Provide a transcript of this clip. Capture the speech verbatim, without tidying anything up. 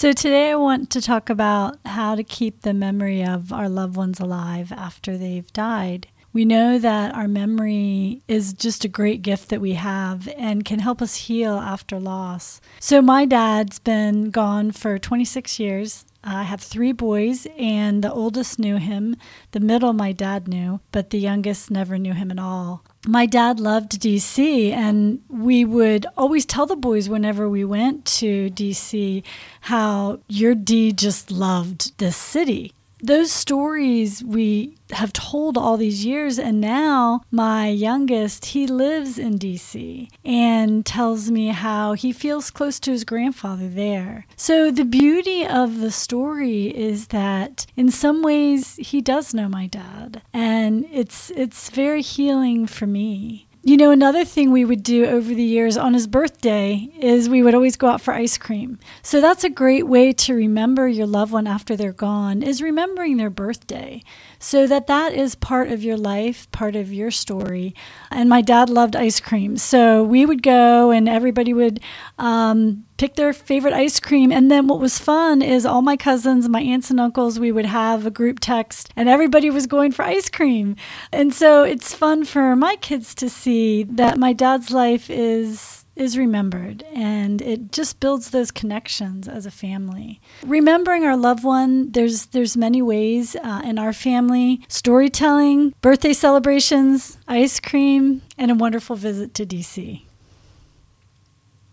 So today I want to talk about how to keep the memory of our loved ones alive after they've died. We know that our memory is just a great gift that we have and can help us heal after loss. So my dad's been gone for twenty-six years. I have three boys, and the oldest knew him. The middle my dad knew, but the youngest never knew him at all. My dad loved D C, and we would always tell the boys whenever we went to D C how your D just loved this city. Those stories we have told all these years, and now my youngest, he lives in D C and tells me how he feels close to his grandfather there. So the beauty of the story is that in some ways he does know my dad, and it's it's very healing for me. You know, another thing we would do over the years on his birthday is we would always go out for ice cream. So that's a great way to remember your loved one after they're gone, is remembering their birthday, so that that is part of your life, part of your story. And my dad loved ice cream. So we would go and everybody would um, pick their favorite ice cream. And then what was fun is all my cousins, my aunts and uncles, we would have a group text and everybody was going for ice cream. And so it's fun for my kids to see that my dad's life is is remembered, and it just builds those connections as a family. Remembering our loved one, there's there's many ways uh, in our family: storytelling, birthday celebrations, ice cream, and a wonderful visit to D C.